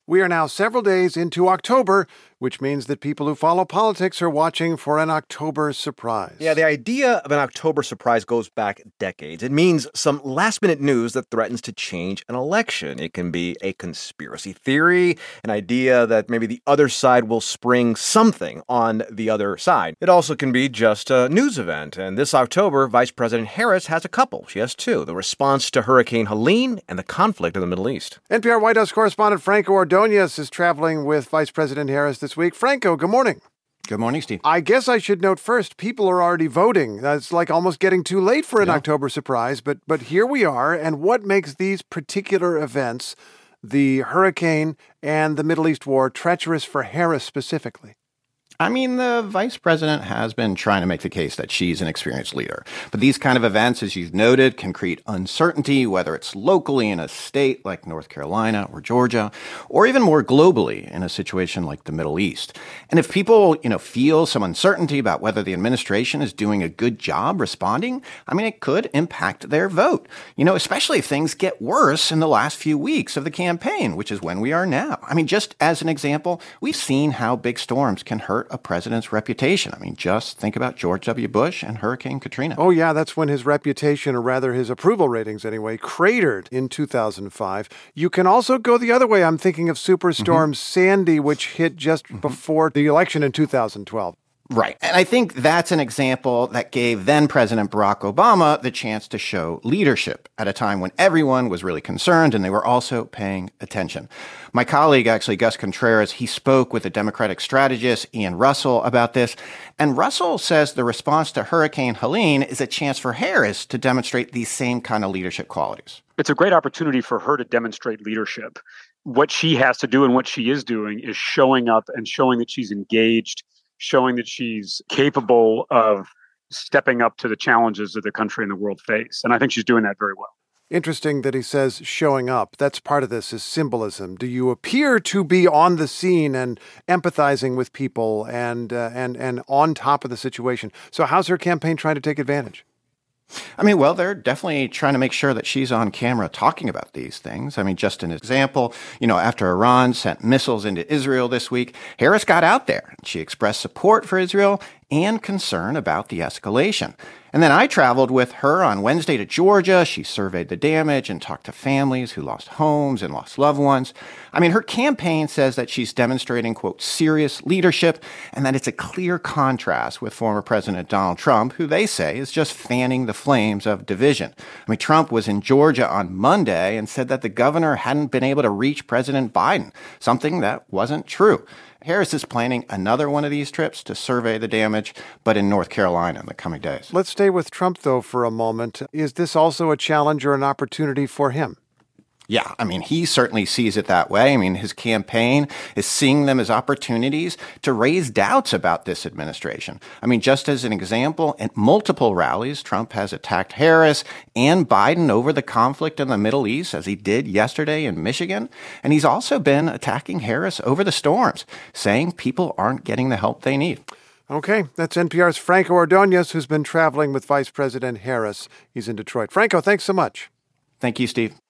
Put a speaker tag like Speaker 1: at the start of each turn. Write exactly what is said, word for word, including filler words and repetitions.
Speaker 1: We are now several days into October, which means that people who follow politics are watching for an October surprise.
Speaker 2: Yeah, the idea of an October surprise goes back decades. It means some last-minute news that threatens to change an election. It can be a conspiracy theory, an idea that maybe the other side will spring something on the other side. It also can be just a news event. And this October, Vice President Harris has a couple. She has two. The response to Hurricane Helene and the conflict in the Middle East.
Speaker 1: N P R White House correspondent Franco Ordonez is traveling with Vice President Harris this week. Franco, good morning.
Speaker 3: Good morning, Steve.
Speaker 1: I guess I should note first, people are already voting. That's like almost getting too late for an yeah. October surprise, but but here we are. And what makes these particular events, the hurricane and the Middle East war, treacherous for Harris specifically?
Speaker 3: I mean, the vice president has been trying to make the case that she's an experienced leader. But these kind of events, as you've noted, can create uncertainty, whether it's locally in a state like North Carolina or Georgia, or even more globally in a situation like the Middle East. And if people, you know, feel some uncertainty about whether the administration is doing a good job responding, I mean, it could impact their vote. You know, especially if things get worse in the last few weeks of the campaign, which is when we are now. I mean, just as an example, we've seen how big storms can hurt a president's reputation. I mean, just think about George W. Bush and Hurricane Katrina.
Speaker 1: Oh, yeah, that's when his reputation, or rather his approval ratings anyway, cratered in two thousand five. You can also go the other way. I'm thinking of Superstorm mm-hmm. Sandy, which hit just mm-hmm. before the election in two thousand twelve.
Speaker 3: Right. And I think that's an example that gave then President Barack Obama the chance to show leadership at a time when everyone was really concerned and they were also paying attention. My colleague, actually, Gus Contreras, he spoke with the Democratic strategist Ian Russell about this. And Russell says the response to Hurricane Helene is a chance for Harris to demonstrate these same kind of leadership qualities.
Speaker 4: It's a great opportunity for her to demonstrate leadership. What she has to do and what she is doing is showing up and showing that she's engaged, showing that she's capable of stepping up to the challenges that the country and the world face. And I think she's doing that very well.
Speaker 1: Interesting that he says showing up. That's part of this is symbolism. Do you appear to be on the scene and empathizing with people and uh, and and on top of the situation? So how's her campaign trying to take advantage?
Speaker 3: I mean, well, they're definitely trying to make sure that she's on camera talking about these things. I mean, just an example, you know, after Iran sent missiles into Israel this week, Harris got out there. She expressed support for Israel and concern about the escalation. And then I traveled with her on Wednesday to Georgia. She surveyed the damage and talked to families who lost homes and lost loved ones. I mean, her campaign says that she's demonstrating, quote, serious leadership, and that it's a clear contrast with former President Donald Trump, who they say is just fanning the flames of division. I mean, Trump was in Georgia on Monday and said that the governor hadn't been able to reach President Biden, something that wasn't true. Harris is planning another one of these trips to survey the damage, but in North Carolina in the coming days.
Speaker 1: Let's stay with Trump, though, for a moment. Is this also a challenge or an opportunity for him?
Speaker 3: Yeah, I mean, he certainly sees it that way. I mean, his campaign is seeing them as opportunities to raise doubts about this administration. I mean, just as an example, at multiple rallies, Trump has attacked Harris and Biden over the conflict in the Middle East, as he did yesterday in Michigan. And he's also been attacking Harris over the storms, saying people aren't getting the help they need.
Speaker 1: Okay, that's N P R's Franco Ordonez, who's been traveling with Vice President Harris. He's in Detroit. Franco, thanks so much.
Speaker 3: Thank you, Steve.